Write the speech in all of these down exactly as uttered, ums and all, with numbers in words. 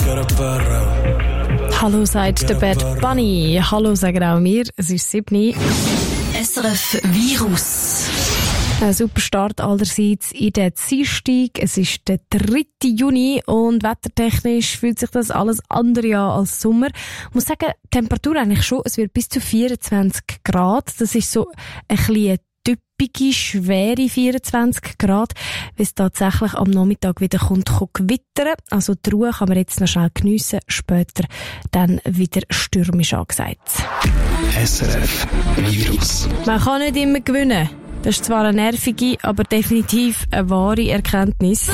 Hallo, sagt der Bad Bunny. Hallo, sagen auch wir. Es ist sieben. S R F Virus. Ein super Start allerseits in den Dienstag. Es ist der dritte Juni und wettertechnisch fühlt sich das alles andere an als Sommer. Ich muss sagen, die Temperatur eigentlich schon, es wird bis zu vierundzwanzig Grad. Das ist so ein bisschen eine typische, schwere vierundzwanzig Grad, weil es tatsächlich am Nachmittag wieder kommt, kommt gewittern. Also die Ruhe kann man jetzt noch schnell geniessen, später dann wieder stürmisch angesagt. S R F Virus. Man kann nicht immer gewinnen. Das ist zwar eine nervige, aber definitiv eine wahre Erkenntnis.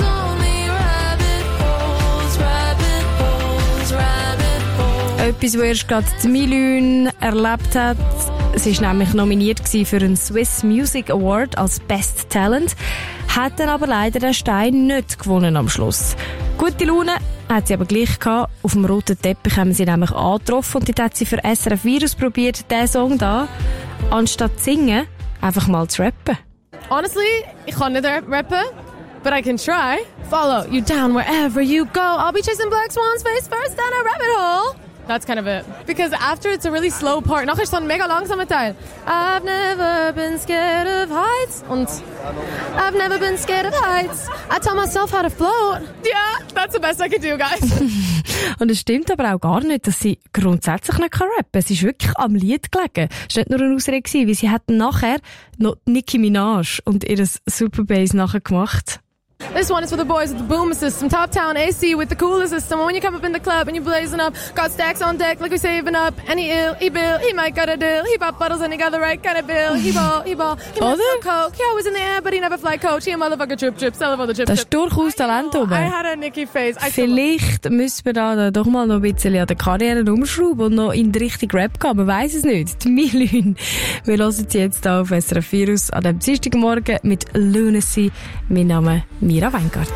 Etwas, was erst gerade die Milün erlebt hat. Sie war nämlich nominiert für einen Swiss Music Award als Best Talent, hat dann aber leider den Stein nicht gewonnen am Schluss. Gute Laune hat sie aber gleich gehabt. Auf dem roten Teppich haben sie nämlich angetroffen und dort hat sie für S R F Virus probiert, diesen Song da, anstatt zu singen, einfach mal zu rappen. Honestly, ich kann nicht rappen, but I can try. Follow you down wherever you go. I'll be chasing black swans face first down a rabbit hole. That's kind of it. Because after it's a really slow part. Nachher ist so ein mega langsamer Teil. I've never been scared of heights. Und I've never been scared of heights. I taught myself how to float. Yeah, that's the best I can do, guys. Und es stimmt aber auch gar nicht, dass sie grundsätzlich nicht rappen kann. Es ist wirklich am Lied gelegen. Es war nicht nur eine Ausrede, weil sie hätten nachher noch Nicki Minaj und ihr Super Bass nachher gemacht. This one is for the boys with the boom system. Top town A C with the cooler system. When you come up in the club and you blazing up, got stacks on deck like we saving up. And he ill, he bill, he might got a deal. He pop bottles and he got the right kind of bill. He ball, he ball, he must have coke. He always in the air, but he never fly coach. He a motherfucker trip trip, sell about the chip. Das ist durchaus Talent oben. I had a Nicki face. I Vielleicht müssen wir da doch mal noch ein bisschen an der Karriere umschrauben und noch in die Richtung Rap gehen. Man weiss es nicht. Die Milün. Wir hören sie jetzt auf S R F Virus an dem Dienstagmorgen mit Lunacy. Mein Name Mira Weingart.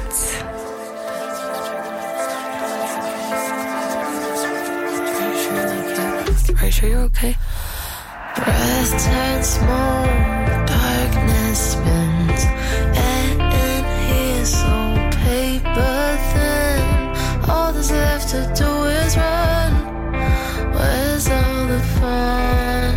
Are you sure you're okay? Breath turns smoke, darkness spins, and in here so paper thin. All that's left to do is run. Where's all the fun?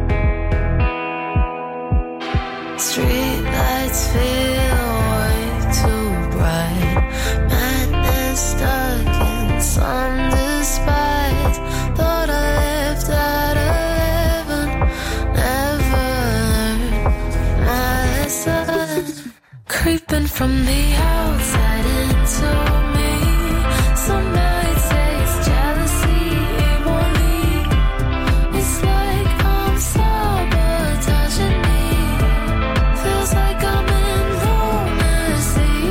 Street lights feel way too bright. Madness stuck in some despite. Thought I lived out of heaven, never learned my lesson. Creeping from the outside into me. Some might say it's jealousy, it won't leave. It's like I'm sabotaging me. Feels like I'm in lunacy.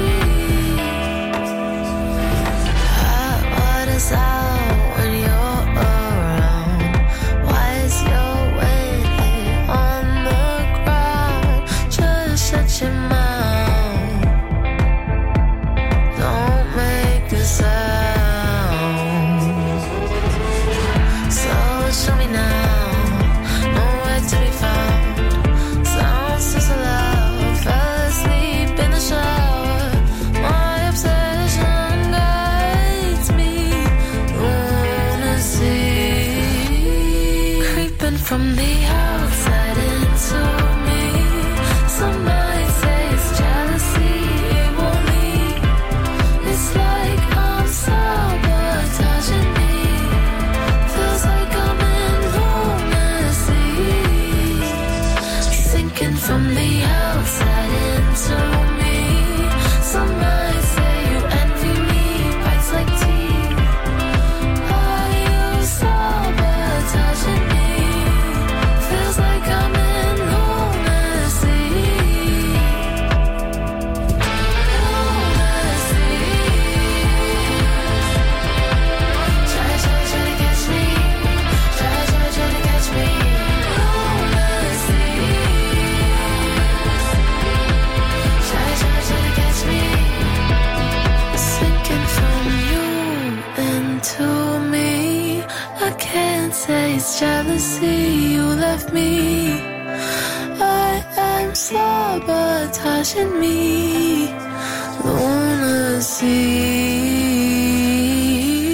Hot water's out when you're around. Why is your weight here on the ground? Just shut your mouth. Don't make a sound. So show me now, nowhere to be found. Sounds so loud, fell asleep in the shower. My obsession guides me. Lunacy, creeping from the outside into me. Some might say it's jealousy, it won't leave. It's like I'm sabotaging me. Feels like I'm in lunacy. Sinking from the outside into me. Some might say you envy me, bites like teeth. Are you sabotaging me? Feels like I'm in lunacy. Lunacy. Try, try, try to catch me. Try, try, try to catch me. Lunacy. Try, try, try to catch me. Sinking from you into me. I can't say it's jealousy, you left me. I am sabotaging me. Lunacy.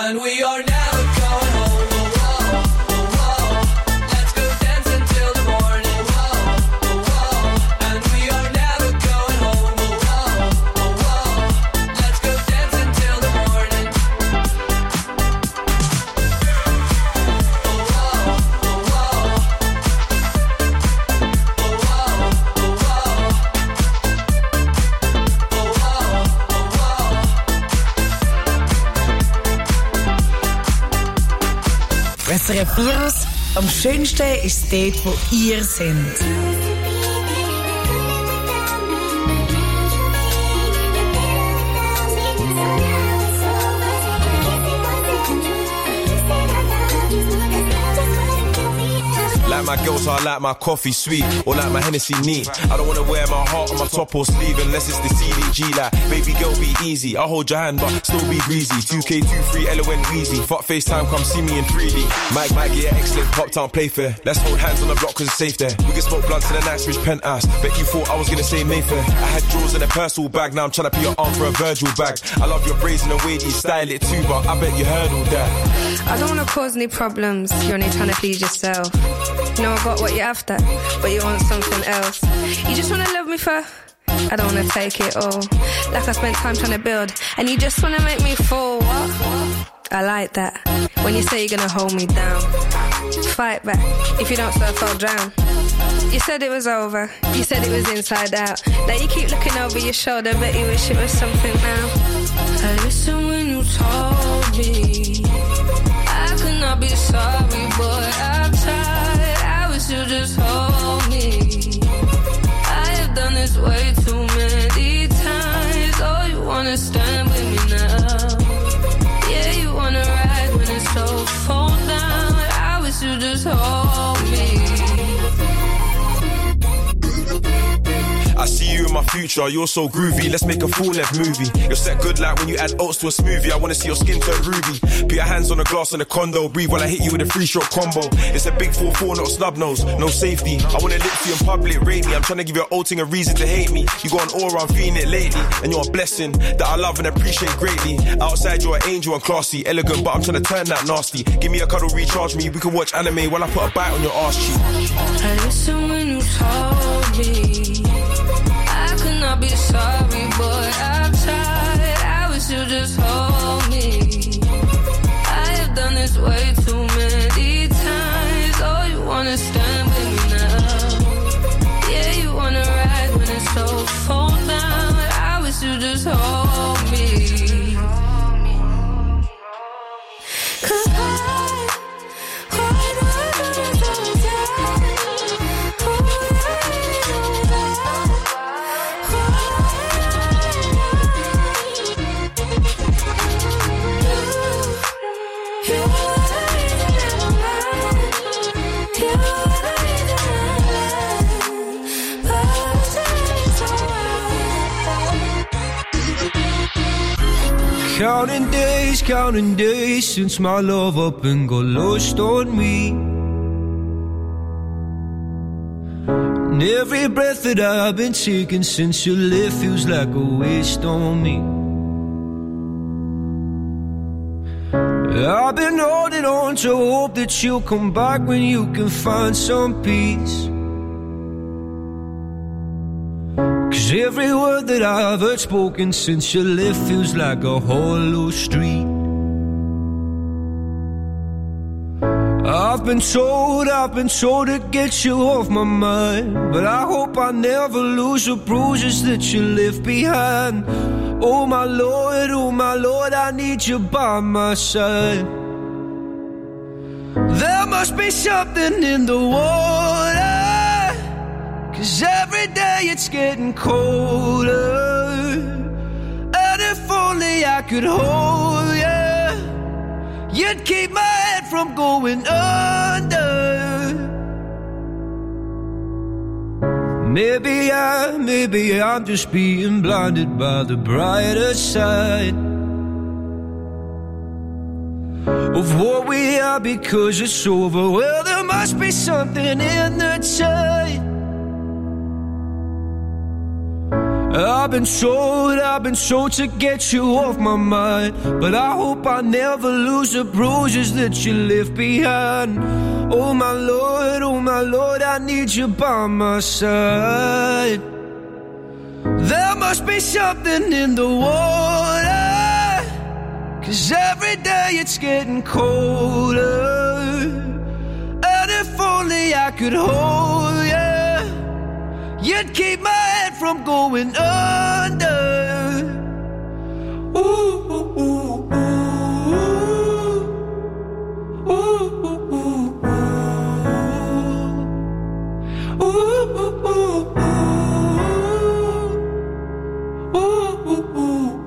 and we are never going home. Oh, oh, oh, oh. Let's go dance until the morning. Oh, oh, oh. And we are never going home. Oh, oh, oh, oh. Let's go dance until the morning. S R F Virus. Am schönsten ist es dort, wo ihr seid. Like my girls, I like my coffee sweet, or like my Hennessy neat. I don't wanna wear my heart on my top or sleeve unless it's the C D G. Like, baby girl, be easy. I'll hold your hand, but still be greasy. two K twenty-three, L O N Weezy. Fuck FaceTime, come see me in three D. Mike, Mike, yeah, excellent. Pop town, play fair. Let's hold hands on the block cause it's safe there. We can smoke blunts in a nice rich penthouse. Bet you thought I was gonna say Mayfair. I had drawers in a personal bag, now I'm trying to put your arm for a Virgil bag. I love your braids and the way that you style it too, but I bet you heard all that. I don't wanna cause any problems, you're only trying to please yourself. You know I got what you're after, but you want something else. You just wanna love me for, I don't wanna take it all. Like I spent time trying to build, and you just wanna make me fall. What? I like that, when you say you're gonna hold me down. Fight back, if you don't surf I'll drown. You said it was over, you said it was inside out. Now you keep looking over your shoulder, bet you wish it was something now. I listen when you told me I could not be sorry, boy, I've tried. I wish you just hold me. I have done this way too many times. Oh, you wanna stand with me now? Yeah, you wanna ride when it's so fall down. I wish you just hold me. I see you in my future, you're so groovy. Let's make a full-length movie. You're set good like when you add oats to a smoothie. I wanna see your skin turn ruby. Put your hands on the glass in the condo. Breathe while I hit you with a three-shot combo. It's a big four four, not a snub nose. No safety. I wanna lick you in public, rate me. I'm trying to give your old thing a reason to hate me. You got an aura, I'm feeling it lately. And you're a blessing that I love and appreciate greatly. Outside you're an angel and classy, elegant, but I'm trying to turn that nasty. Give me a cuddle, recharge me. We can watch anime while I put a bite on your arse cheek. I listen when you told me I could not be sorry, boy, I've tried. I wish you just hold me. I have done this way too many times. Oh, you wanna stand with me now? Yeah, you wanna ride when it's so fall down. I wish you just hold me. Cause I, why do I do this all the time? Counting days, counting days since my love up and got lost on me. And every breath that I've been taking since you left feels like a waste on me. I've been holding on to hope that you'll come back when you can find some peace. Cause every word that I've heard spoken since you left feels like a hollow street. I've been told, I've been told to get you off my mind, but I hope I never lose the bruises that you left behind. Oh my Lord, oh my Lord, I need you by my side. There must be something in the water, cause every day it's getting colder. And if only I could hold you, you'd keep my head from going under. Maybe I, maybe I'm just being blinded by the brighter side of what we are because it's over. Well, there must be something in the tide. I've been told, I've been told to get you off my mind, but I hope I never lose the bruises that you left behind. Oh my Lord, oh my Lord, I need you by my side. There must be something in the water, 'cause every day it's getting colder. And if only I could hold you, you'd keep my head from going under. Ooh, ooh, ooh, ooh. Ooh, ooh, ooh, ooh. Ooh, ooh, ooh, ooh. Ooh, ooh, ooh,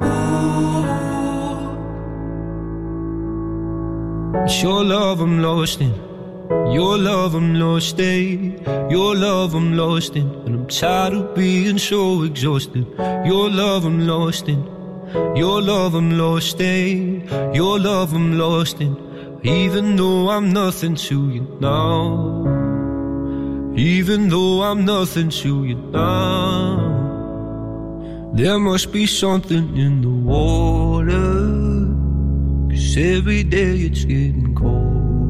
ooh. It's your love I'm lost in. Your love I'm lost in, your love I'm lost in, and I'm tired of being so exhausted. Your love I'm lost in, your love I'm lost in, your love I'm lost in. Even though I'm nothing to you now, even though I'm nothing to you now, there must be something in the water, 'cause every day it's getting colder.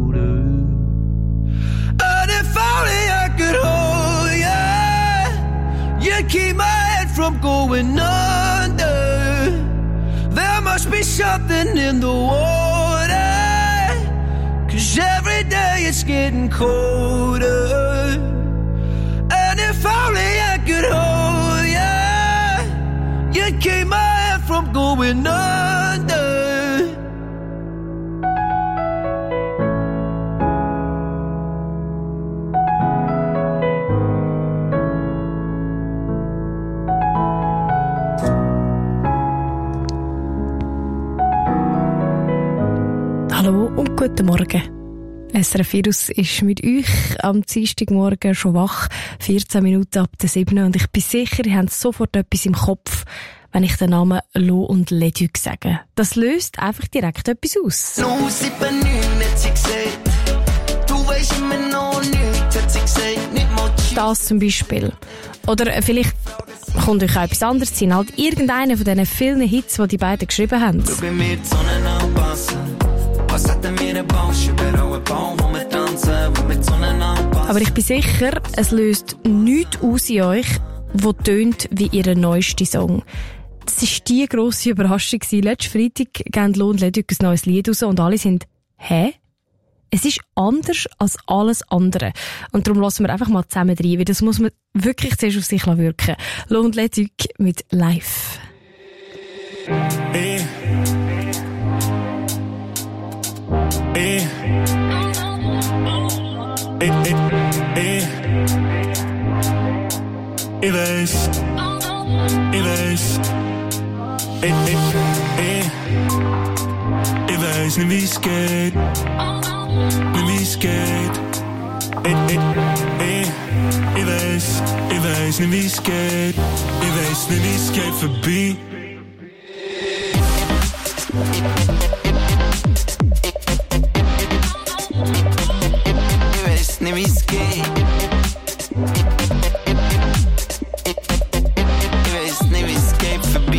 And if only I could hold you, you'd keep my head from going under. There must be something in the water, 'cause every day it's getting colder. And if only I could hold you, you'd keep my head from going under. Hallo und guten Morgen. S R F Virus ist mit euch am Dienstagmorgen schon wach, vierzehn Minuten ab der sieben. Und ich bin sicher, ihr habt sofort etwas im Kopf, wenn ich den Namen Lo und Leduc sage. Das löst einfach direkt etwas aus. null sieben neun hat sie gesagt, du weisst immer noch nichts, hat sie gesagt, nicht mal Das zum Beispiel. Oder vielleicht kommt euch auch etwas anderes sein. Halt irgendeiner von diesen vielen Hits, die die beiden geschrieben haben. Du bei mir die Sonne anpassen. Was hat denn mir ein Bausch über einen Baum, wo wir tanzen, wo wir die Sonne anpassen? Aber ich bin sicher, es löst nichts aus in euch, wo tönt wie ihr neuester Song. Das war die grosse Überraschung. Letzten Freitag geben Lo und Leduc ein neues Lied raus und alle sind «Hä?» Es ist anders als alles andere. Und darum lassen wir einfach mal zusammen rein, weil das muss man wirklich zuerst auf sich wirken lassen. Lo und Leduc mit «Live». Hey. Hey. Hey, hey, hey. Ich weiß, ich weiß, hey, hey, hey. Ich weiß nicht, wie es geht, nicht wie es geht. Hey, hey, hey. Ich weiß, ich weiß nicht, wie es geht, ich weiß nicht, wie es geht vorbei. Ich weiß nicht, wie es geht. Ich weiß nicht, wie es geht vorbei.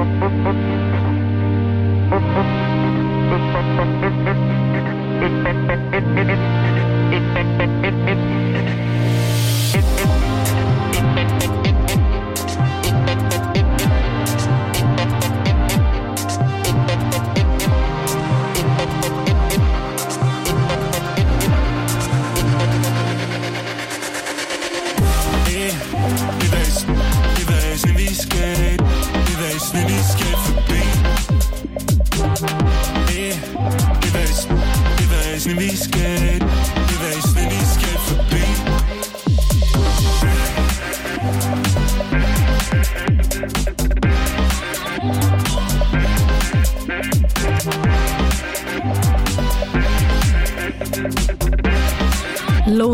Thank you.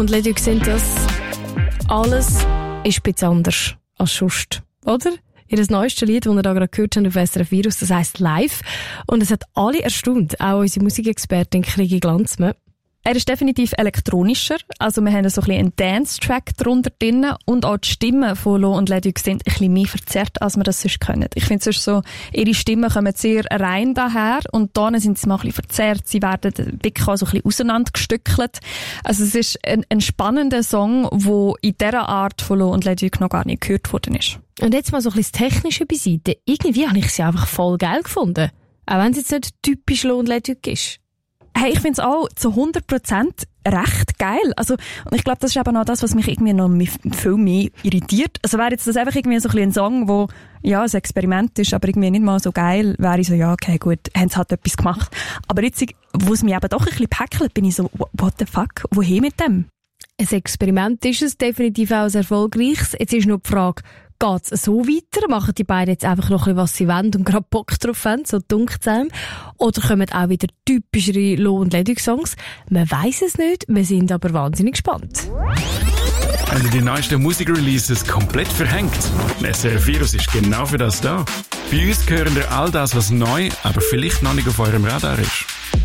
und Lady sind das. Alles ist ein bisschen anders als sonst, oder? Ihr neuestes Lied, das ihr da gerade gehört habt auf S R F Virus, das heisst «Live». Und es hat alle erstaunt, auch unsere Musikexpertin Krigi Glanzmann. Er ist definitiv elektronischer, also wir haben so ein bisschen einen Dance-Track drunter drin und auch die Stimmen von Lo und Lady sind ein bisschen mehr verzerrt, als wir das sonst können. Ich finde sonst so, ihre Stimmen kommen sehr rein daher und dann sind sie mal ein bisschen verzerrt, sie werden wirklich auch so ein bisschen auseinandergestückelt. Also es ist ein, ein spannender Song, der in dieser Art von Lo und Lady noch gar nicht gehört worden ist. Und jetzt mal so ein bisschen das Technische beiseite. Irgendwie habe ich sie einfach voll geil gefunden. Auch wenn es jetzt nicht typisch Lo und Lady ist. Hey, ich finde es auch zu hundert Prozent recht geil. Also, und ich glaube, das ist eben auch das, was mich irgendwie noch viel mehr irritiert. Also wäre jetzt das einfach irgendwie so ein, ein Song, wo ja, ein Experiment ist, aber irgendwie nicht mal so geil, wäre ich so, ja, okay, gut, haben sie halt etwas gemacht. Aber jetzt, wo es mich eben doch ein bisschen päckelt, bin ich so, what the fuck, wohin mit dem? Ein Experiment ist es, definitiv auch ein erfolgreiches. Jetzt ist nur die Frage, geht's so weiter? Machen die beiden jetzt einfach noch ein bisschen, was sie wollen und gerade Bock drauf haben, so dunkt es einem? Oder kommen auch wieder typischere Lo- und Ledig-Songs? Man weiss es nicht, wir sind aber wahnsinnig gespannt. Wenn ihr die neuesten Musikreleases komplett verhängt, S R F Virus ist genau für das da. Bei uns hören ihr all das, was neu, aber vielleicht noch nicht auf eurem Radar ist.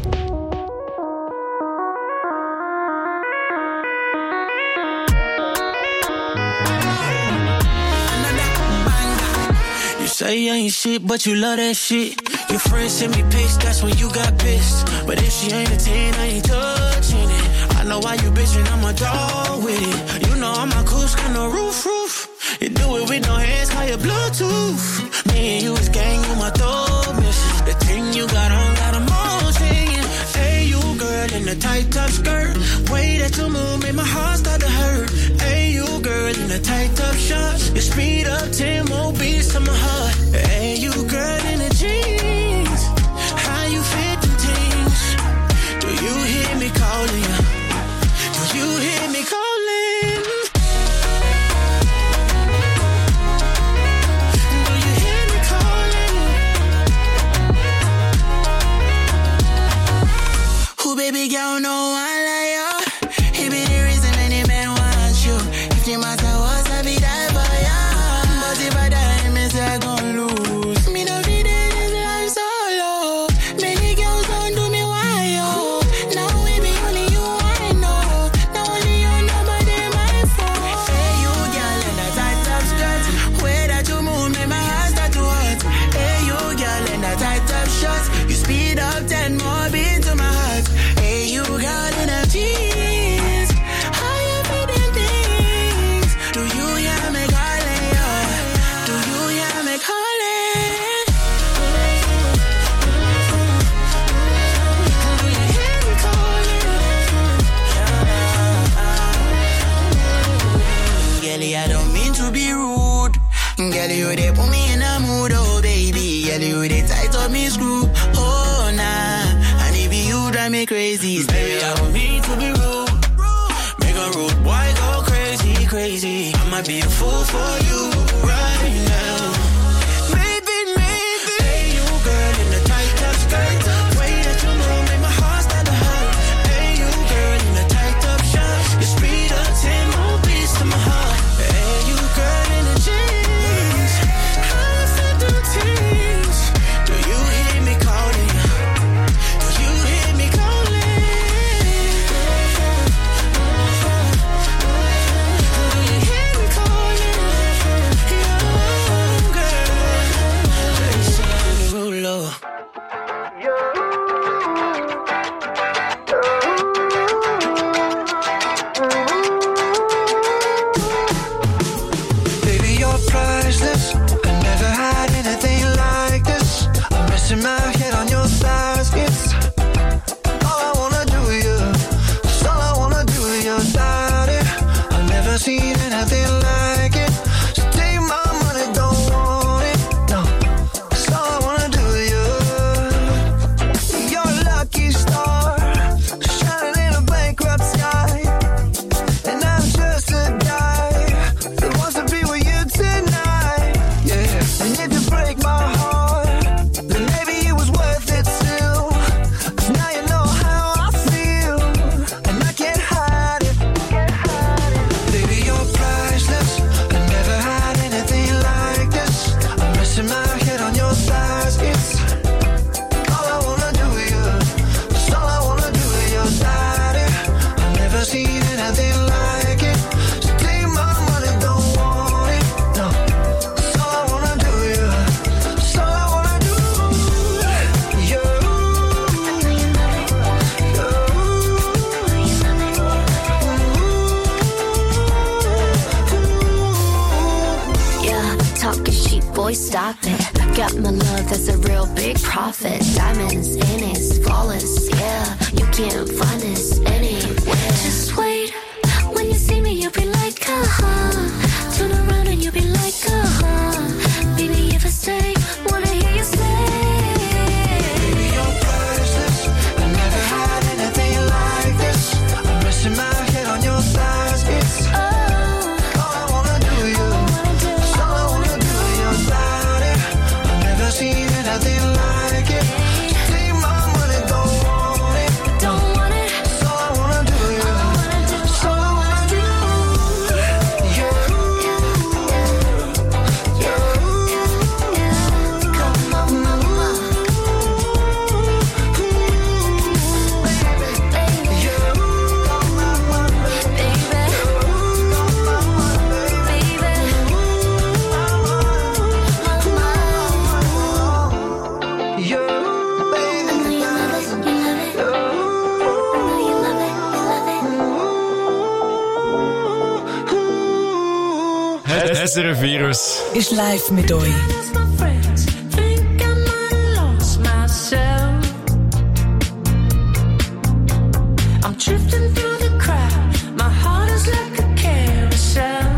Say you ain't shit, but you love that shit. Your friends send me pics, that's when you got pissed. But if she ain't a ten, I ain't touching it. I know why you bitchin', I'm a dog with it. You know I'm a cool skin, no roof, roof. You do it with no hands, call it Bluetooth. Me and you is gang, you my thug mission. The thing you got on, got 'em all singing. Hey, you girl in a tight top skirt. Way that you move made my heart start to hurt. Hey, you girl in a tight top shorts. You speed up ten more beats to my heart. Hey, you girl in the jeans. How you fit them things? Do you hear me calling? Do you hear me calling? Do you hear me calling? Who baby girl know I like you? He be the reason any man wants you. If you matter what, I be die for ya. But if I die, me say I gon' lose. Me no be there, this life solo. Many girls don't do me why, yo. Now we be only you I know. Now only you know, but they my fault. Hey, you girl in that tight top skirt. Way that you move, make my heart start to hurt. Hey, you girl in that tight top shorts. You speed up ten more beats to my heart. Hey, you girl in that jeans. How you feeling things? Do you hear me calling? Yeah. Do you hear me calling? Do you hear me calling? Girlie, I don't mean to be rude. Girlie, you they put me in a mood, oh baby. Girlie, you they tight up me screw. Oh nah, and if you drive me crazy, baby, I don't mean to be rude. Make a rude boy go crazy, crazy. I might be a fool for you right now. Maybe, maybe. Hey, you girl in the tight top skirt. Way that you move make my heart start to hurt. Hey, you girl in the tight top shorts. You speed up ten more beats to my heart. Hey, you girl in the jeans. How you fit them things? Do you hear me calling? Do you hear me calling? Do you hear me calling? Yeah. anything like it. So take my money, don't want it. No, that's all I wanna do, yeah. That's all I wanna do. Yeah. Yeah, talking cheap, boy, stop it. Got my love, that's a real big profit. Diamonds in it, flawless, yeah. You can't find this anywhere. Just wait, when you see me, you'll be like, uh-huh. Turn around and you'll be like, uh-huh. Baby, if I stay, wanna hear you say. Baby, you're priceless. I never had anything like this. I'm resting my head on your thighs. It's all I wanna do, yeah. It's all I wanna do, your body. I've never seen anything like it. Take my money, don't want it. Don't want it. It's all I wanna do, yeah. It's all I wanna do, yeah. Come on, mama. S R F Virus. Ist live mit euch. Think I might have lost myself. I'm drifting through the crowd. My heart is like a carousel.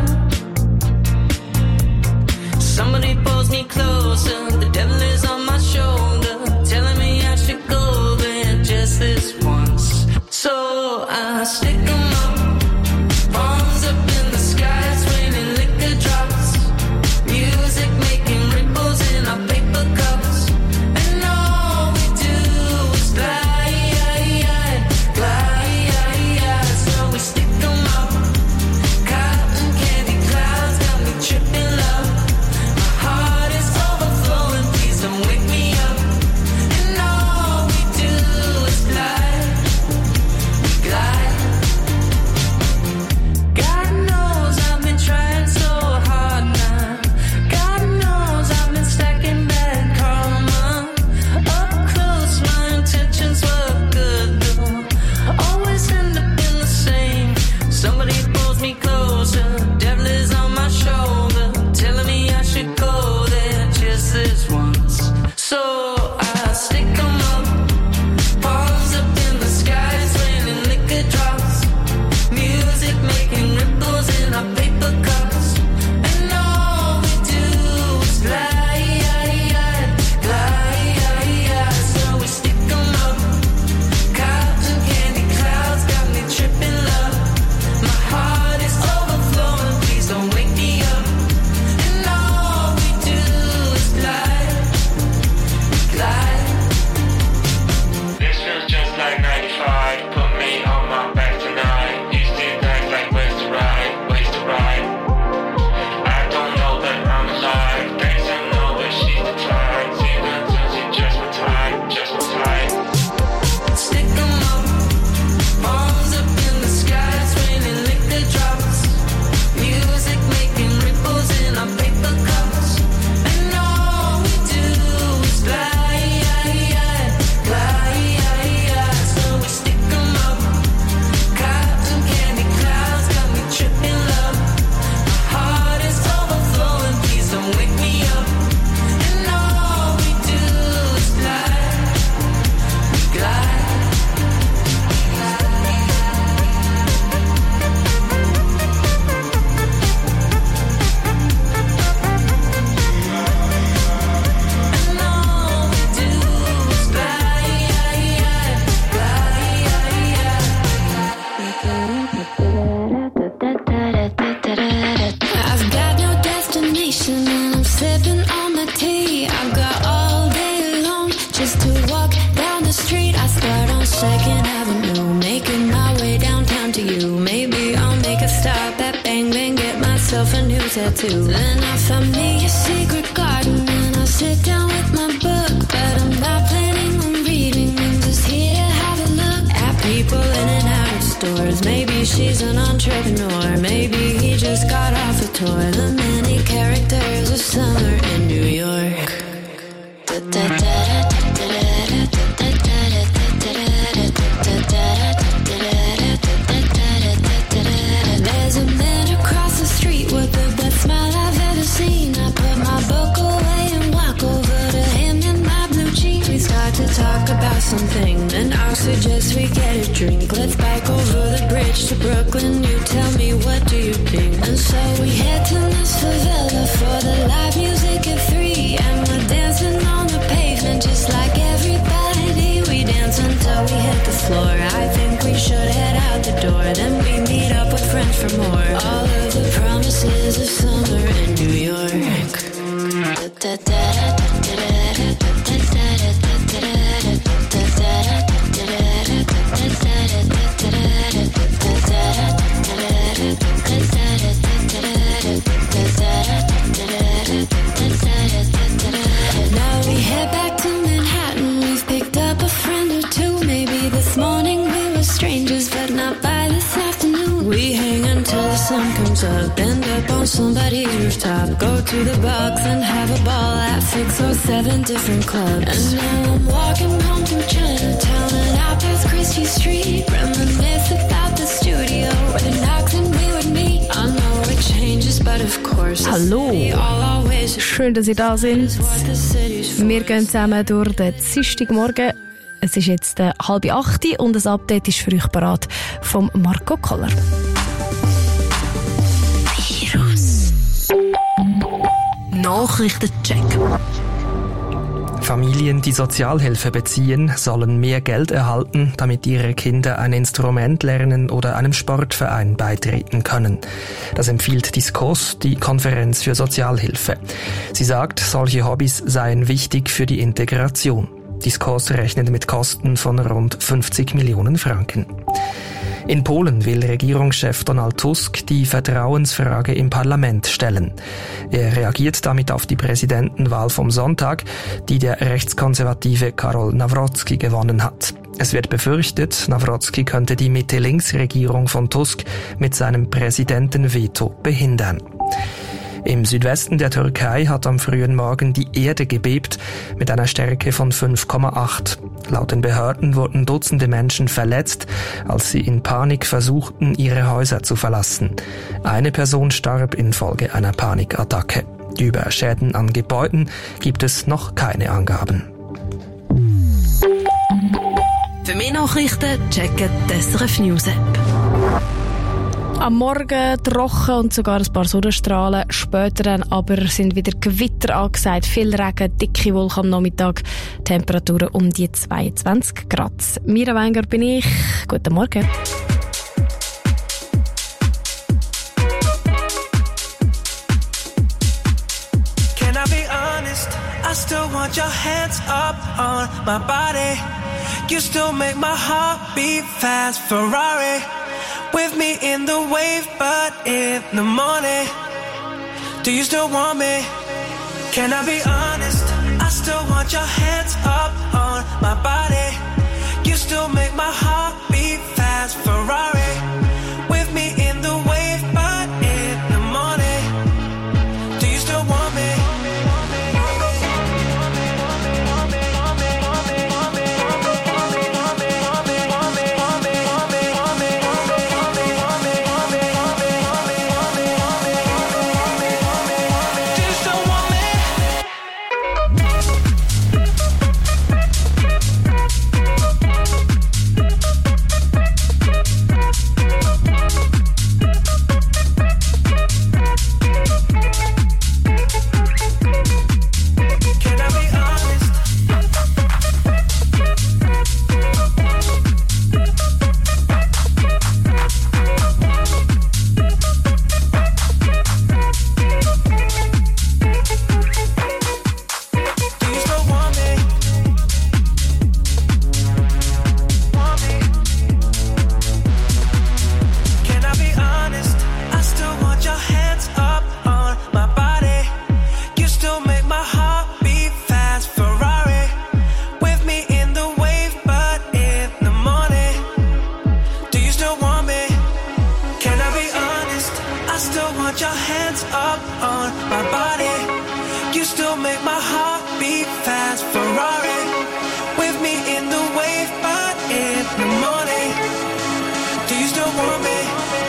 Somebody pulls me closer. The devil is on my shoulder, telling me I should go there just this once. So I stick 'em up, palms up in the sky, it's raining liquor drops. Music making ripples in our paper cups. And all we do is glide, glide. So we stick 'em up. Cotton candy clouds got me tripping love. My heart is overflowing, please don't wake me up. And all we do is glide, glide. God knows I've been trying so hard now. God knows I've been stacking bad karma. Up close, my intentions were good though. Always end up in the same. Somebody pulls me closer. Devil is on my shoulder, telling me I should go there just this once. So I stick 'em up, palms up in the sky, it's raining liquor drops. Music making ripples in our paper cups. And all we do is glide, glide. So we stick 'em up. Cotton candy clouds got me tripping love. My heart is overflowing, please don't wake me up. And all we do is glide, glide. This feels just like ninety-five. Put me on my back tonight. Used to act like ways to ride, ways to ride. I don't know that I'm alive. Thanks, I know that she's the type. See that tells you just my type, just my type. Stick 'em up, palms up in the sky, it's raining liquor drops. Music making ripples in our paper cups. And all we do is glide, glide. So we stick 'em up. Cotton candy clouds got me tripping love. My heart is overflowing, please don't wake me up. And all we do is glide, glide. And all we do is glide, glide. I've got no destination and I'm sipping on my tea. I've got all day long just to walk down the street. I start on Second Avenue, making my way downtown to you. Maybe I'll make a stop at Bang Bang, get myself a new tattoo. Then I find me a secret garden and I sit down with my book. But I'm not planning on reading, I'm just here to have a look at people in and out of stores. Maybe she's an entrepreneur. Maybe he just got off a tour. The many characters of summer in New York. There's a man across the street with the best smile I've ever seen. I put my book away and walk over to him in my blue jeans. We start to talk about something, and I'll suggest we get a drink. Let's bike over the bridge to Brooklyn. You tell me, what do you think? And so we head to Miss Favela for the live music at three, and we're dancing on the pavement just like everybody. We dance until we hit the floor. I think we should head out the door. Then we meet up with friends for more. All of the promises of summer in New York. Now we head back to Manhattan. We've picked up a friend or two. Maybe this morning we were strangers, but not by this afternoon. We hang until the sun comes up, end up on somebody's rooftop. Go to the box and have a ball at six or seven different clubs. And now I'm walking home through Chinatown and out past Christie Street. Reminisce about the studio where the knocks and we would meet. I know it changes, but of course. Hallo, schön, dass ihr da sind. Wir gehen zusammen durch den Dienstagmorgen. Es ist jetzt äh, halb acht und das Update ist für euch parat vom Marco Koller. Virus. Nachrichtencheck. Familien, die Sozialhilfe beziehen, sollen mehr Geld erhalten, damit ihre Kinder ein Instrument lernen oder einem Sportverein beitreten können. Das empfiehlt die S K O S, die Konferenz für Sozialhilfe. Sie sagt, solche Hobbys seien wichtig für die Integration. Die S K O S rechnet mit Kosten von rund fünfzig Millionen Franken. In Polen will Regierungschef Donald Tusk die Vertrauensfrage im Parlament stellen. Er reagiert damit auf die Präsidentenwahl vom Sonntag, die der rechtskonservative Karol Nawrocki gewonnen hat. Es wird befürchtet, Nawrocki könnte die Mitte-Links-Regierung von Tusk mit seinem Präsidentenveto behindern. Im Südwesten der Türkei hat am frühen Morgen die Erde gebebt mit einer Stärke von fünf Komma acht. Laut den Behörden wurden Dutzende Menschen verletzt, als sie in Panik versuchten, ihre Häuser zu verlassen. Eine Person starb infolge einer Panikattacke. Über Schäden an Gebäuden gibt es noch keine Angaben. Für mehr Nachrichten checken die S R F News App. Am Morgen trocken und sogar ein paar Sonnenstrahlen. Später dann aber sind wieder Gewitter angesagt. Viel Regen, dicke Wolken am Nachmittag. Temperaturen um die zweiundzwanzig Grad. Mira Wenger bin ich. Guten Morgen. Can I be honest? I still want your hands up on my body. You still make my heart beat fast. Ferrari. With me in the wave, but in the morning. Do you still want me? Can I be honest? I still want your hands up on my body. You still make my heart beat fast. Ferrari. With me in the wave, but in the morning. Do you still want me? want your hands up on my body. You still make my heart beat fast. Ferrari with me in the wave, but in the morning. Do you still want me?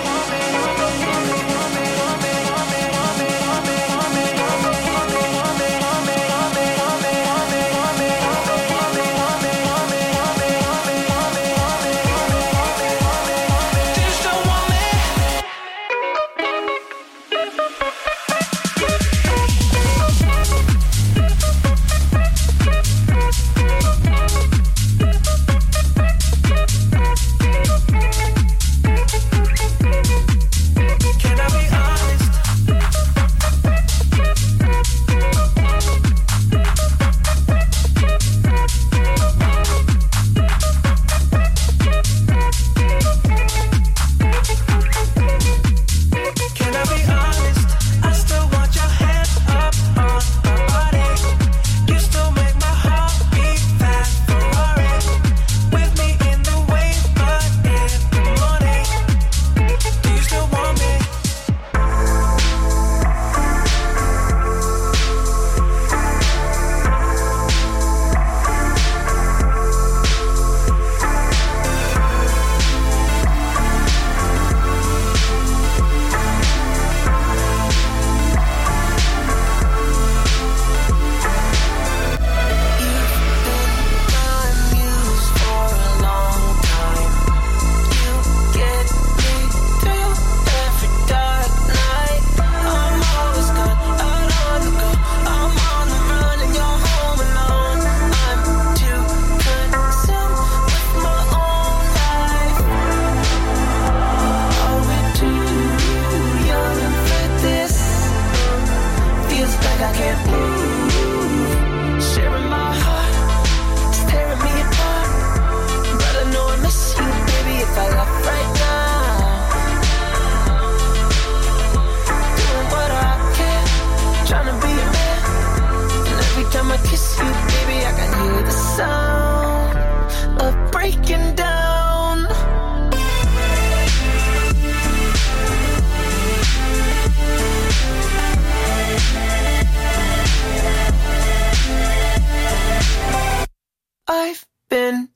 I've been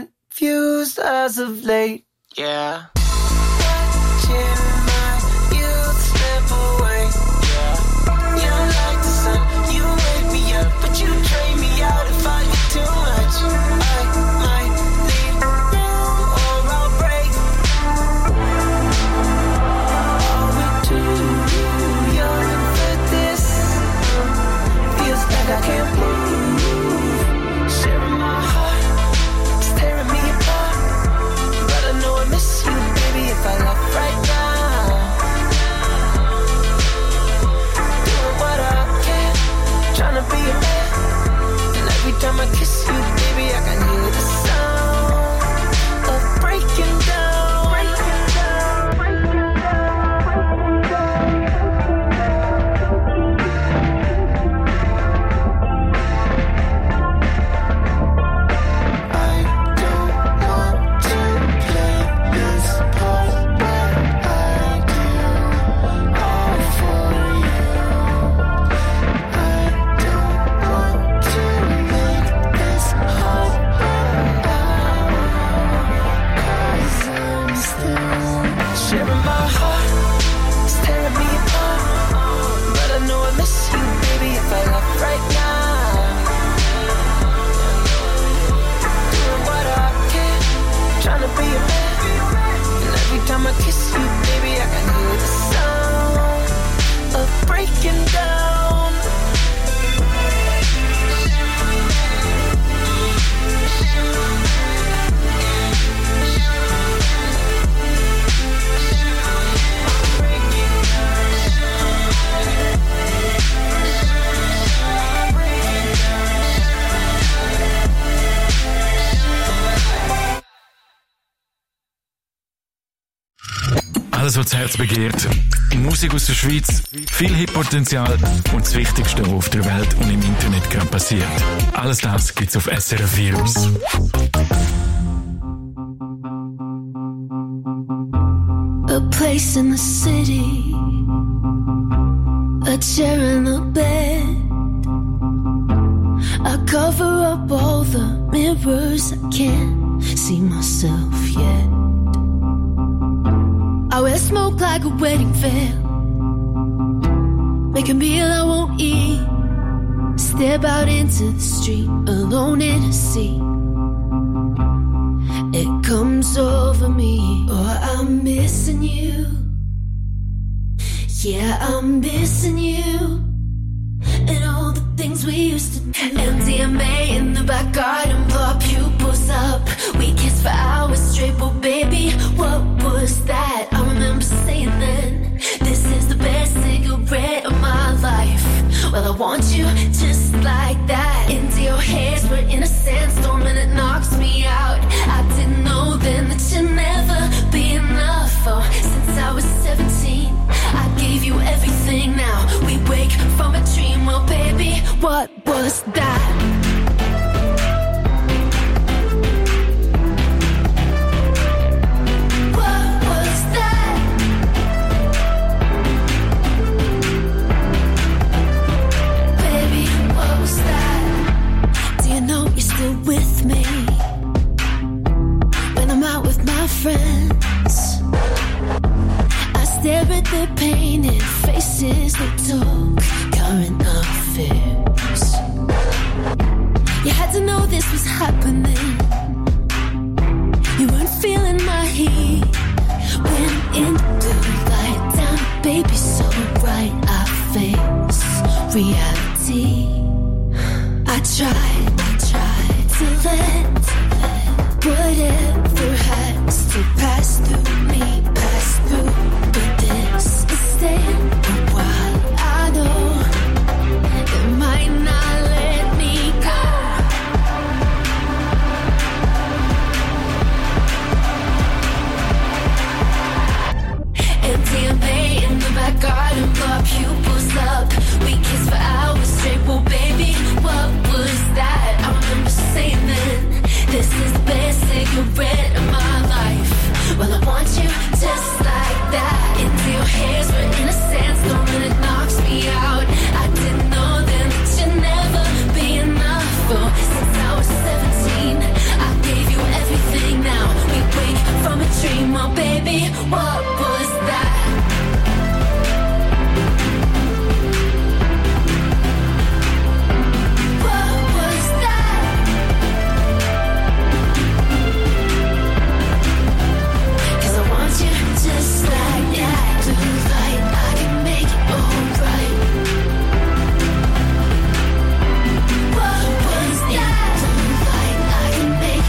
confused as of late. Yeah. Watching my youth slip away. Yeah. Young like the sun, you wake me up, but you drain me out if I get too much. I might need room or I'll break. Are we too young for this? Feels like I can't move. Sharing my heart, it's tearing me apart. But I know I miss you, baby, if I left right now. Doing what I can, trying to be a man. And every time I kiss you, baby, I can hear the sound of breaking down. Breaking down, breaking down, breaking sharing my heart, it's tearing me apart. But I know I miss you, baby, if I left right now. Doing what I can, trying to be a man. And every time I kiss you, baby, I can hear the sound of breaking down. Alles, was das Herz begehrt. Musik aus der Schweiz, viel Hip-Potenzial und das Wichtigste, was auf der Welt und im Internet gerade passiert. Alles das gibt's auf S R F Virus. A place in the city chair and the bed. I cover up all the mirrors. I can't see myself yet. I wear smoke like a wedding veil. Make a meal I won't eat. Step out into the street, alone in a sea. It comes over me. Oh, I'm missing you. Yeah, I'm missing you. And all the things we used to do. M D M A in the back garden, blow pupils up. We kissed for hours straight, but baby, what was that? I remember saying then, this is the best cigarette of my life. Well, I want you just like that. Into your hairs, we're in a sandstorm and it knocks me out. I didn't know then that you'd never be enough. Oh, since I was seventeen, I gave you everything. Now we wake from a dream. Well, baby, what was that? With me when I'm out with my friends, I stare at their painted faces. They talk current affairs. You had to know this was happening. You weren't feeling my heat. Went into light down, baby, so bright. I face reality. I tried, I tried to let whatever has to pass through me, pass through. But this is staying a while. I know it might not let me go. M D M A in the back garden, blow pupils up. We kissed for hours straight, well baby, what was that? I remember saying then, this is the best cigarette of my life. Well, I want you just like that. Into your hairs, we're in a sandstorm and it knocks me out. I didn't know then that you'd never be enough. Oh, since I was seventeen, I gave you everything. Now we wake from a dream. Oh baby, what was that? Just like that, do right, I can make it alright. What was that? Do right, I can make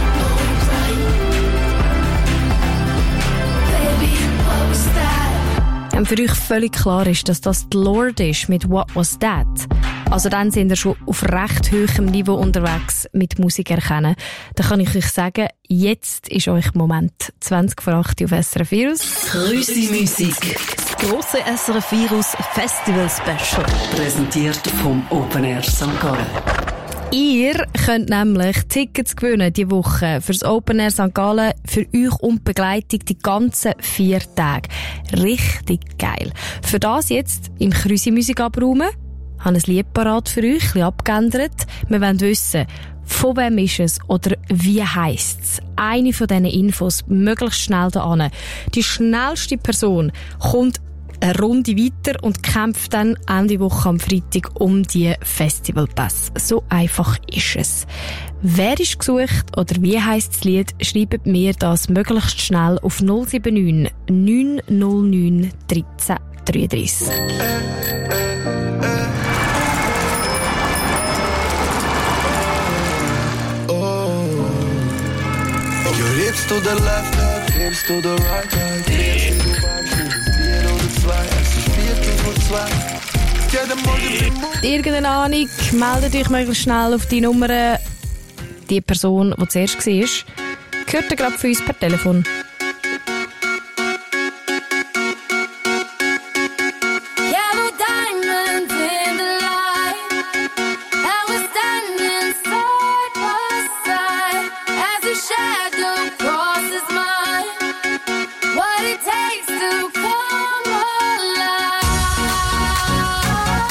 it alright. Baby, what was that? Wenn für euch völlig klar ist, dass das die Lorde ist mit What Was That, also dann sind ihr schon auf recht hohem Niveau unterwegs mit Musik erkennen, dann kann ich euch sagen, jetzt ist euch Moment. zwanzig vor acht auf S R F Virus. Grüße Musik. Das grosse S R F Virus Festival Special. Präsentiert vom Open Air Sankt Gallen. Ihr könnt nämlich Tickets gewinnen diese Woche fürs Open Air Sankt Gallen, für euch und Begleitung die ganzen vier Tage. Richtig geil. Für das jetzt im Krüsi Musik abräumen. Ich habe ein Lied parat für euch, ein bisschen abgeändert. Wir wollen wissen, von wem ist es oder wie heisst es. Eine von diesen Infos möglichst schnell da an. Die schnellste Person kommt eine Runde weiter und kämpft dann Ende Woche am Freitag um die Festivalpässe. So einfach ist es. Wer ist gesucht oder wie heisst das Lied, schreibt mir das möglichst schnell auf null sieben neun neun null neun dreizehn dreiunddreißig. Hips to the left, left, hips to the right, right. Hips to the right, vier oder zwei, es ist Viertel vor zwei. Jeden Morgen Irgendeine Ahnung, meldet euch möglichst schnell auf die Nummer. Die Person, die zuerst war, gehört gerade für uns per Telefon. What it takes to come alive.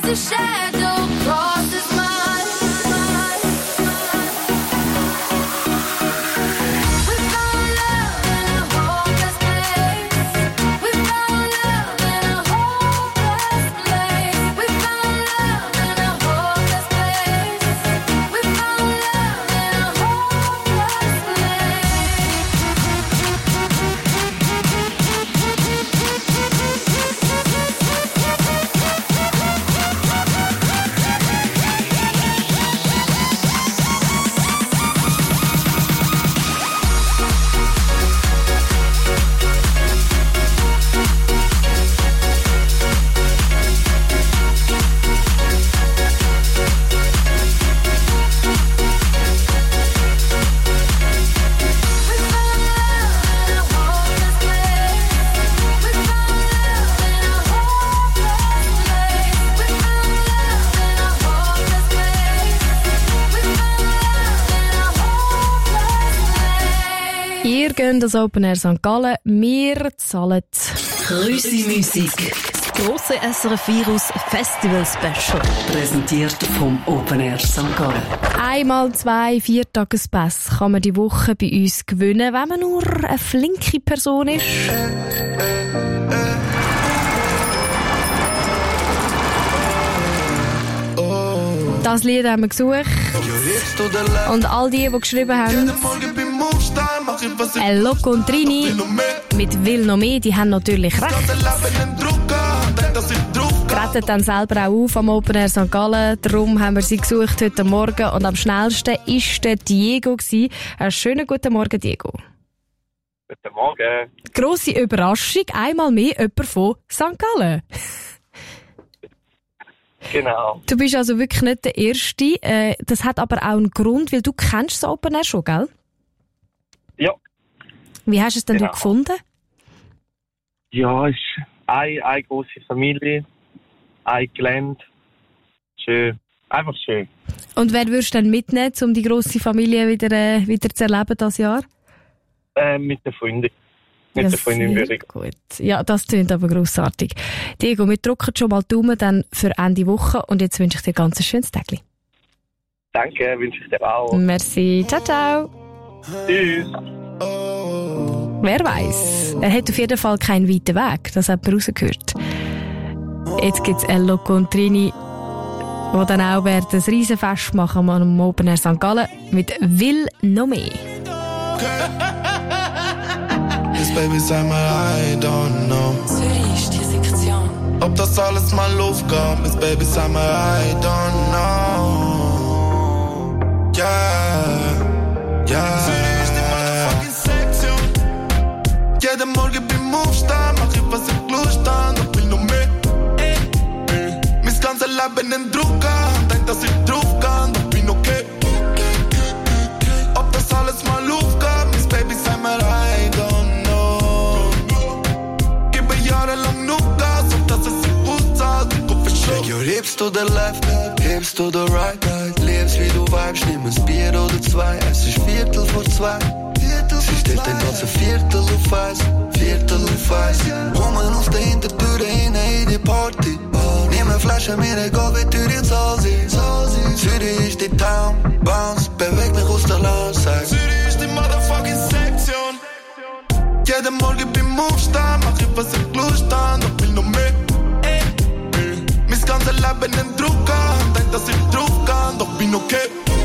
a shadow crosses my Ihr geht das Open Air Sankt Gallen, wir zahlen Grüße Musik. Das grosse S R F Virus Festival Special. Präsentiert vom Open Air Sankt Gallen. einmal zwei Viertagespässe kann man die Woche bei uns gewinnen, wenn man nur eine flinke Person ist. Das Lied haben wir gesucht. Und all die, die geschrieben haben, El Locontrini mit Will no mehr, die haben natürlich recht. Treten dann selber auch auf am Open Air Sankt Gallen. Darum haben wir sie gesucht heute Morgen. Und am schnellsten war der Diego. Einen schönen guten Morgen, Diego. Guten Morgen. Grosse Überraschung, einmal mehr jemand von Sankt Gallen. Genau. Du bist also wirklich nicht der Erste. Äh, das hat aber auch einen Grund, weil du kennst das Open Air schon, gell? Ja. Wie hast du es denn Genau. du gefunden? Ja, es ist eine, eine große Familie, ein Gelände. Schön. Einfach schön. Und wer würdest du denn mitnehmen, um die grosse Familie wieder, äh, wieder zu erleben dieses Jahr? Äh, mit der Freundin. Mit Ja, der Freundin sehr würde ich. gut. Ja, das klingt aber grossartig. Diego, wir drücken schon mal die Daumen dann für Ende Woche und jetzt wünsche ich dir ganz ein schönes Tag. Danke, wünsche ich dir auch. Merci. Ciao, ciao. Tschüss. Wer weiß? Er hat auf jeden Fall keinen weiten Weg. Das hat man rausgehört. Jetzt gibt es El Locontrini, die dann auch ein Riesenfest machen am Open Air Sankt Gallen mit Will no mehr. Yes, baby, sag mal, I don't know. Zürich ist die Sektion. Ob das alles mal aufgab, ist, baby, sag mal, I don't know. Yeah, yeah. Zürich ist die motherfucking Sektion. Jeden Morgen beim Aufstehen mach ich, was ich Lust habe, doch will noch mehr. Mein ganzes Leben in Druck an, denk, dass ich drauf kann, doch bin okay. Ob das alles mal aufgab, ist, baby, sag mal, I don't know. Gebe jahrelang nur Gas, ob das es sich auszahlt, ich hoffe schon. Check your hips to the left, hips to the right. Lebst wie du vibest, nimm ein Bier oder zwei. Es ist Viertel vor zwei. Sie stellt den ganzen Viertel auf Eis, Viertel auf Eis. Kommen auf der Hintertür rein in die Party. Nimm eine Flasche, mir egal wie teuer jetzt alles ist. Zürich ist die Town, Bounce, bewegt mich aus der Lounge, sag. Zürich ist die motherfucking Sektion. Jeden Morgen beim Aufstehen mach ich, was ich Lust habe, doch will noch mehr. Mein ganzes Leben in Druck an, denk, dass ich drauf kann, doch bin okay.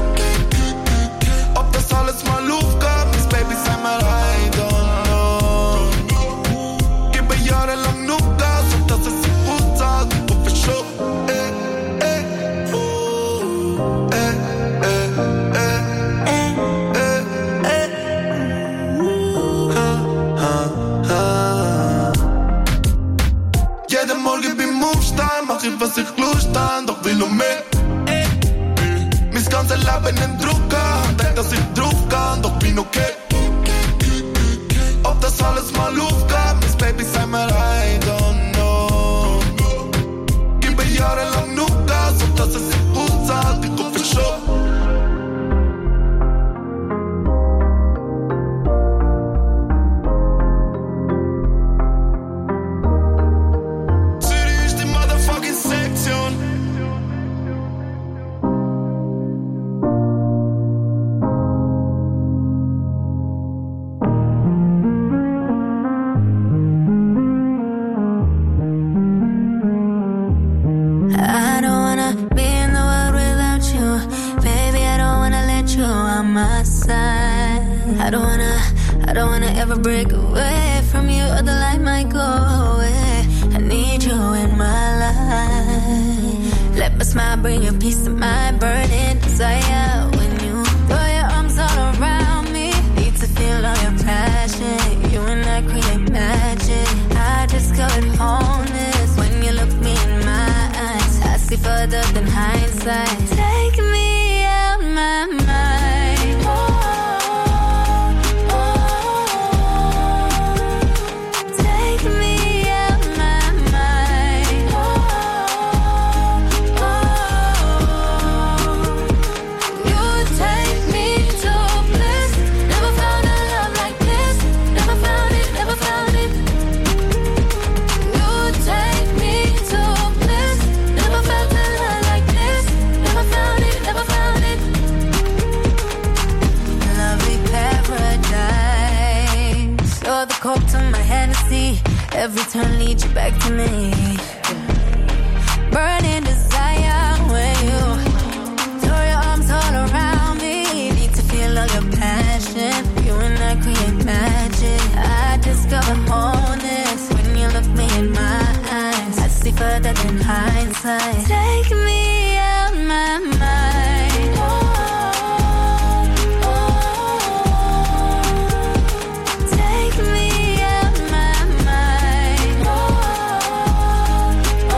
Ob das alles mal aufgab, Miss Baby, sag mal, I don't know. Gebe jahrelang nur Gas, ob das es sich auszahlt, ich hoffe schon. Eh, eh, uh, eh, eh, eh, eh, eh, uh, ha, ha, ha. Jeden Morgen beim Aufstehen mach ich, was ich Lust habe, doch will noch mehr. Mein ganzes Leben in Druck an, denk, dass ich drauf kann, doch bin okay. Ob das alles mal aufgab, Miss Baby, sag mal, I don't know. Gebe jahrelang nur Gas, ob das es sich auszahlt, ich hoffe schon. Zürich ist die motherfucking Sektion. be in the world without you. Baby, I don't wanna let you on my side. I don't wanna, I don't wanna ever break away from you, or the light might go away. I need you in my life. Let my smile bring you peace of mind, burning desire. When you throw your arms all around me, need to feel all your passion. You and I create magic. I discovered wholeness when you look me in my eyes. I see further than hindsight. Take me out my mind. Oh, oh, oh. Take me out my mind. Oh, oh, oh. You take me to bliss. Never found a love like this. Never found it, never found it. You take me to bliss. Never felt a love like this. Never found it, never found it. Lovely paradise. You're the coke to my Hennessy. Every turn leads you back to me. Burning desire when you throw your arms all around me. Need to feel all your passion. You and I create magic. I discover wholeness when you look me in my eyes. I see further than hindsight. Take me out my mind. Oh, oh, oh. Take me out my mind. Oh, oh,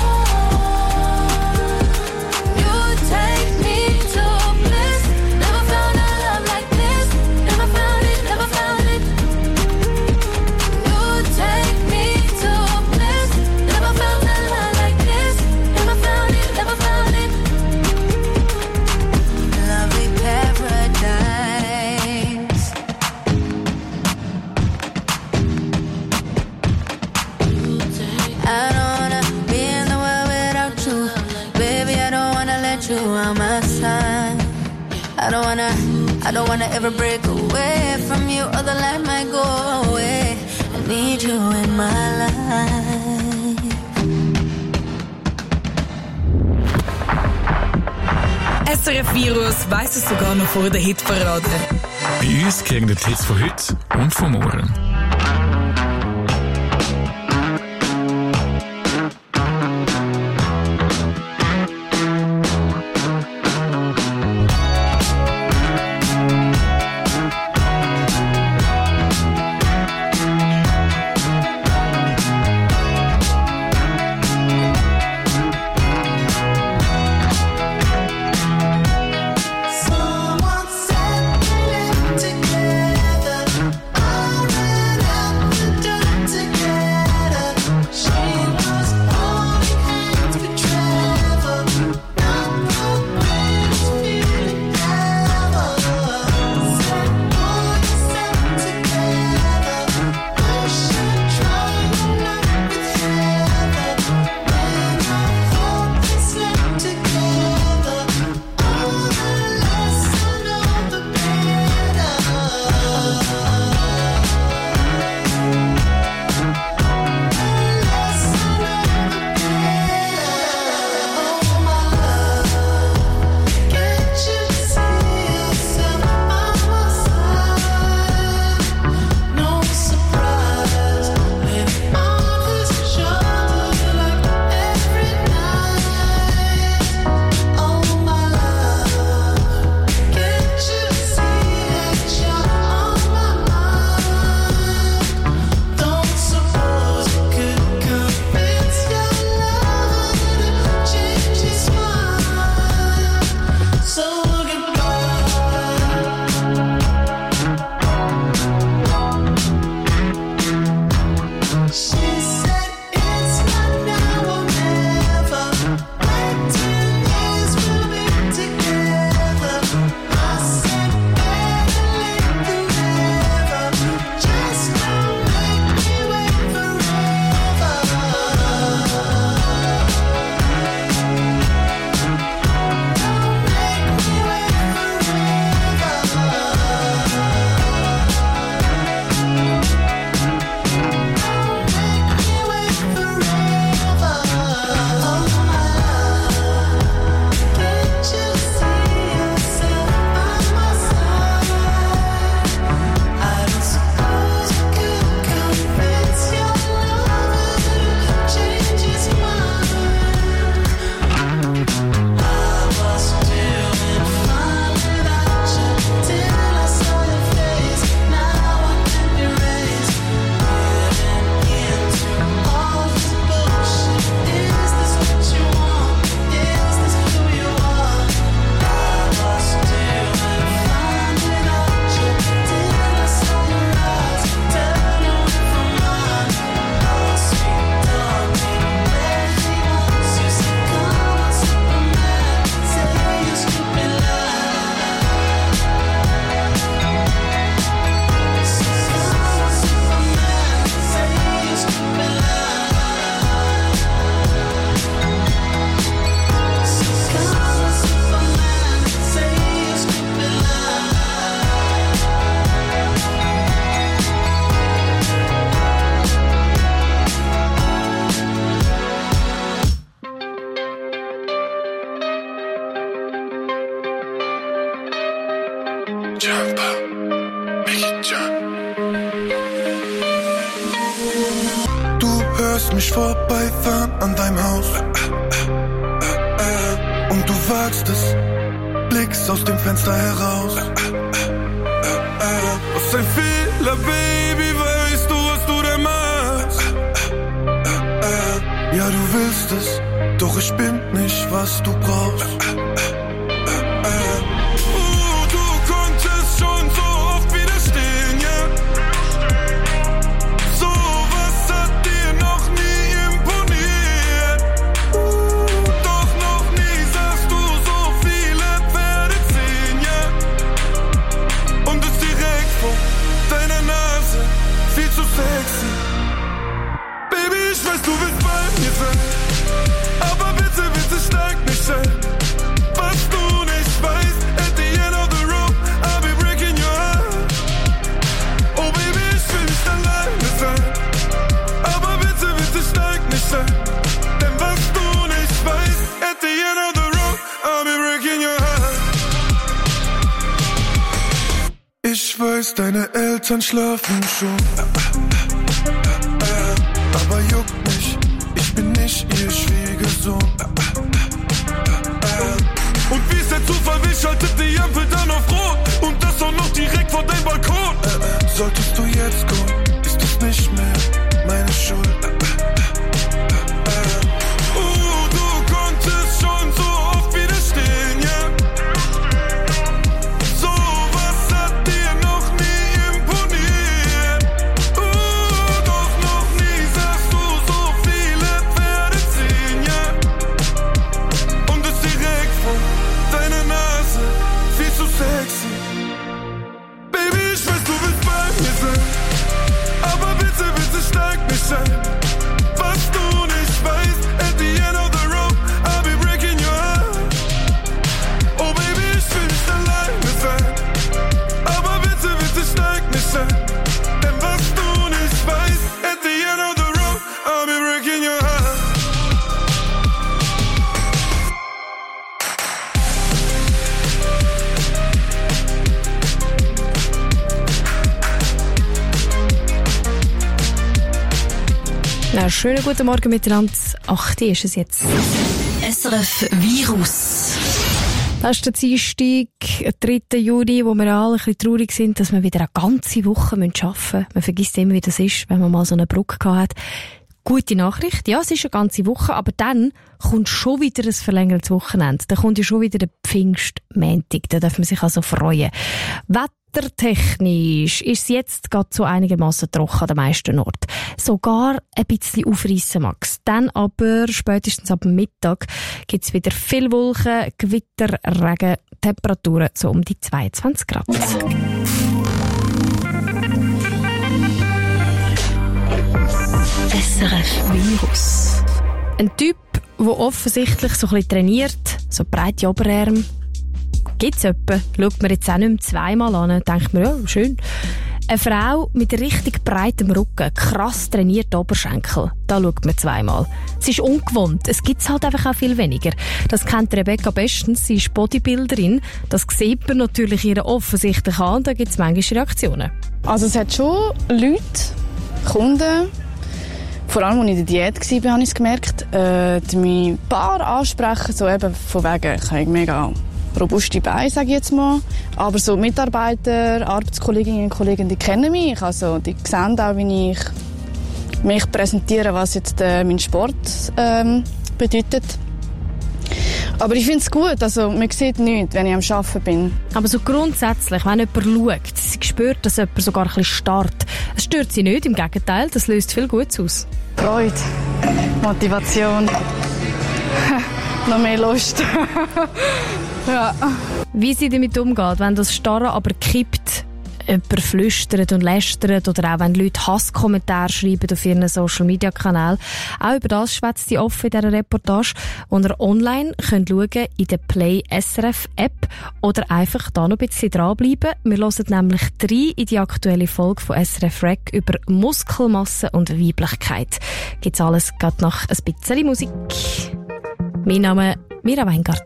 oh. You take me to bliss. Never found a love like this. Never found it, never found it. You take me to bliss. Never felt a love like this. Never found it, never found it. Lovely paradise. I don't wanna be in the world without you. Baby, I don't wanna let you on my side. I don't wanna, I don't wanna ever break away from you, or the light might go away. I need you in my life. S R F Virus weiss es sogar noch vor der Hitparade. Bei uns kriegen die Hits von heute und von morgen. Someone said we live together already. Lass mich vorbeifahren an deinem Haus. Und du wagst es, blickst aus dem Fenster heraus. Was ein Fehler, Baby, weißt du, was du da machst? Ja, du willst es, doch ich bin nicht, was du brauchst. Oh, du konntest schon so oft widerstehen, ja? So was hat dir noch nie imponiert. Uh, doch noch nie sahst du so viele Pferde ziehen, ja? Und es direkt vor deiner Nase, viel zu sexy. Baby, ich weiß, du willst bei mir sein, aber bitte, bitte steig nicht ein. Was du nicht weißt, at the end of the road, I'll be breaking your heart. Oh Baby, ich will nicht alleine sein, aber bitte, bitte steig nicht ein. Denn was du nicht weißt, at the end of the road, I'll be breaking your heart. Ich weiß, deine Eltern schlafen schon, aber juckt mich, ich bin nicht ihr Schwiegersohn. Und wie es der Zufall will, schaltet die Ampel dann auf Rot. Und das auch noch direkt vor deinem Balkon. Solltest du jetzt kommen, ist das nicht mehr meine Schuld. Uh, du konntest schon so oft widerstehen, ja? So was hat dir noch nie imponiert. Uh, doch noch nie sahst du so viele Pferde ziehen, ja? Und es direkt vor deine Nase, viel zu sexy. Baby, ich weiß, du willst bei mir sein, aber bitte, bitte steig nicht ein. Was du nicht weißt, at the end of the road, I'll be breaking your heart. Oh Baby, ich will nicht alleine sein, aber bitte, bitte steig nicht ein. Denn was du nicht weißt, at the end of the road, I'll be breaking your heart. Na, schönen guten Morgen miteinander. acht Uhr ist es jetzt. S R F Virus. Das ist der Dienstag, dritter Juni, wo wir alle ein bisschen traurig sind, dass wir wieder eine ganze Woche arbeiten müssen. Man vergisst immer, wie das ist, wenn man mal so eine Brücke gehabt hat. Gute Nachricht, ja, es ist eine ganze Woche, aber dann kommt schon wieder ein verlängertes Wochenende. Dann kommt ja schon wieder der Pfingstmontag, da darf man sich also freuen. Wettertechnisch ist es jetzt gerade so einigermaßen trocken an den meisten Orten. Sogar ein bisschen aufreissen, Max. Dann aber spätestens ab Mittag gibt es wieder viel Wolken, Gewitter, Regen, Temperaturen so um die zweiundzwanzig Grad. S R F Virus. Ein Typ, der offensichtlich so ein bisschen trainiert, so breite Oberarme. Gibt's jemanden? Schaut man jetzt auch nicht mehr zweimal an, denkt man, ja, schön. Eine Frau mit richtig breitem Rücken, krass trainierte Oberschenkel, da schaut man zweimal. Es ist ungewohnt, es gibt's halt einfach auch viel weniger. Das kennt Rebecca bestens, sie ist Bodybuilderin. Das sieht man natürlich ihr offensichtlich an und da gibt's manchmal Reaktionen. Also es hat schon Leute, Kunden, vor allem als ich in der Diät war, habe ich es gemerkt, äh, die mich ein paar ansprechen, so eben von wegen, ich habe mega robuste Beine, sage ich jetzt mal. Aber so Mitarbeiter, Arbeitskolleginnen und Kollegen, die kennen mich. Also die sehen auch, wie ich mich präsentiere, was jetzt äh, mein Sport ähm, bedeutet. Aber ich finde es gut, also man sieht nichts, wenn ich am Arbeiten bin. Aber so grundsätzlich, wenn jemand schaut, sie spürt, dass jemand sogar ein bisschen starrt. Es stört sie nicht, im Gegenteil, das löst viel Gutes aus. Freude, Motivation, noch mehr Lust. Ja. Wie sie damit umgeht, wenn das Starren aber kippt, jemand flüstert und lästert oder auch wenn Leute Hasskommentare schreiben auf ihren Social-Media-Kanälen. Auch über das schwätzt sie offen in dieser Reportage, wo ihr online könnt schauen in der Play S R F App oder einfach da noch ein bisschen dranbleiben. Wir hören nämlich rein in die aktuelle Folge von S R F Rec über Muskelmasse und Weiblichkeit. Gibt's alles gerade nach ein bisschen Musik. Mein Name ist Mira Weingart.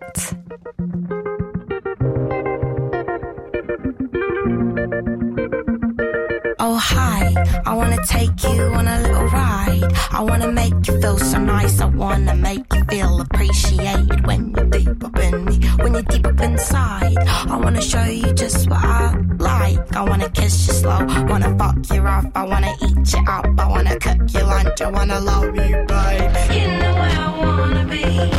Oh hi, I wanna wanna take you on a little ride. I wanna make you feel so nice. I wanna make you feel appreciated when you're deep up in me, when you're deep up inside. I wanna show you just what I like. I wanna kiss you slow, wanna fuck you off. I wanna eat you up, I wanna cook your lunch. I wanna love you, babe. You know where I wanna be.